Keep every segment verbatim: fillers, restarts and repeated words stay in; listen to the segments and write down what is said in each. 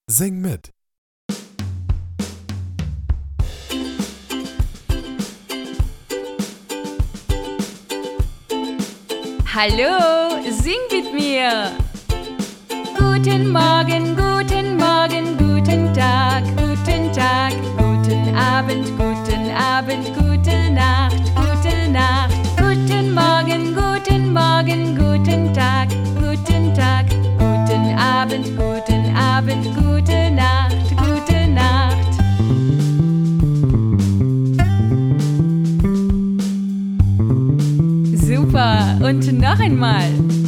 Sing mit. Hallo, sing mit mir. Guten Morgen, guten Morgen, guten Tag, guten Tag, guten Abend, guten Abend, gute Nacht, gute Nacht. Guten Morgen, guten Morgen, guten Tag, guten Tag, guten Abend, guten Abend, gute Nacht, gute Nacht. Super, und noch einmal.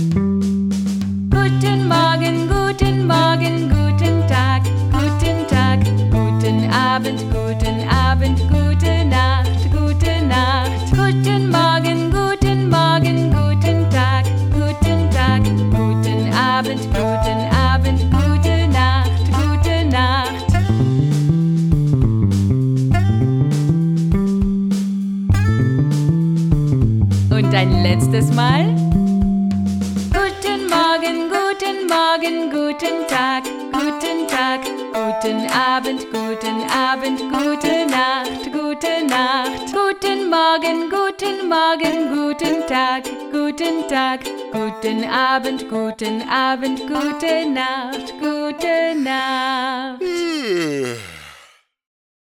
Guten Morgen, guten Morgen, guten Tag, guten Tag, guten Abend, guten Abend, gute Nacht, gute Nacht. Guten Morgen, guten Morgen, guten Tag, guten Tag, guten Abend, guten Abend, gute Nacht, gute Nacht. Und ein letztes Mal. Guten Morgen, guten Morgen, guten Tag, guten Tag, guten Abend, guten Abend, gute Nacht, gute Nacht. Guten Morgen, guten Morgen, guten Tag, guten Tag, guten Abend, guten Abend, gute Nacht, gute Nacht.